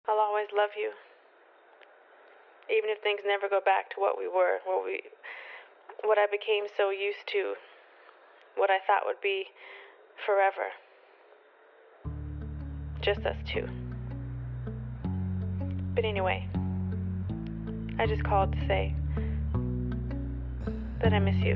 I'll always love you. Even if things never go back to what we were, what I became so used to, what I thought would be forever. Just us two. But anyway, I just called to say that I miss you.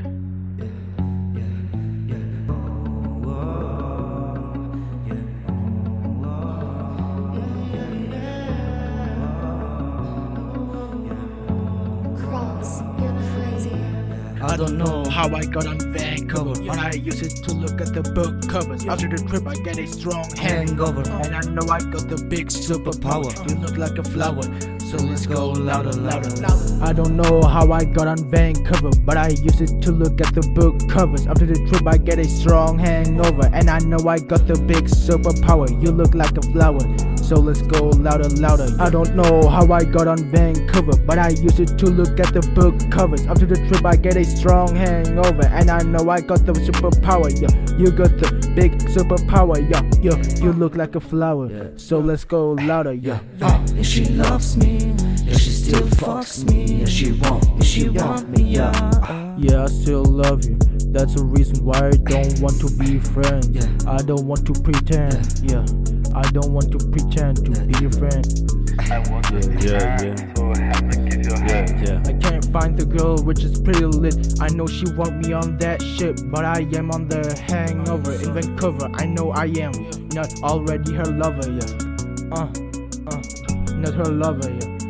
I don't know how I got on Vancouver, but I used it to look at the book covers. After the trip I get a strong hangover, and I know I got the big superpower. You look like a flower, so let's go louder, louder, louder. I don't know how I got on Vancouver, but I used it to look at the book covers. After the trip I get a strong hangover, and I know I got the big superpower. You look like a flower, so let's go louder, louder. I don't know how I got on Vancouver, but I used it to look at the book covers. After the trip I get a strong hangover, and I know I got the superpower. Yeah, you got the big superpower. Yeah, you look like a flower, so let's go louder. Yeah. If she loves me, if she still fucks me, if she want me, yeah. Yeah, I still love you. That's the reason why I don't want to be friends. I don't want to pretend. Yeah, I don't want to pretend to be your friend. I want to be so have to give your hand. I can't find the girl which is pretty lit. I know she want me on that shit, but I am on the hangover in Vancouver. I know I am not already her lover, not her lover,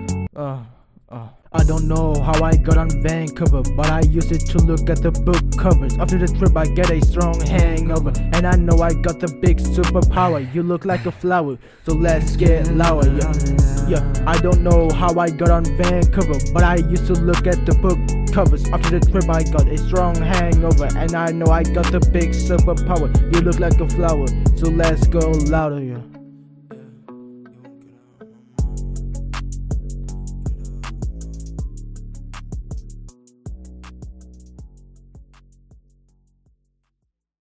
I don't know how I got on Vancouver, but I used it to look at the book covers. After the trip I get a strong hangover, and I know I got the big superpower. You look like a flower, so let's get louder. Yeah, I don't know how I got on Vancouver, but I used to look at the book covers. After the trip I got a strong hangover, and I know I got the big superpower. You look like a flower, so let's go louder.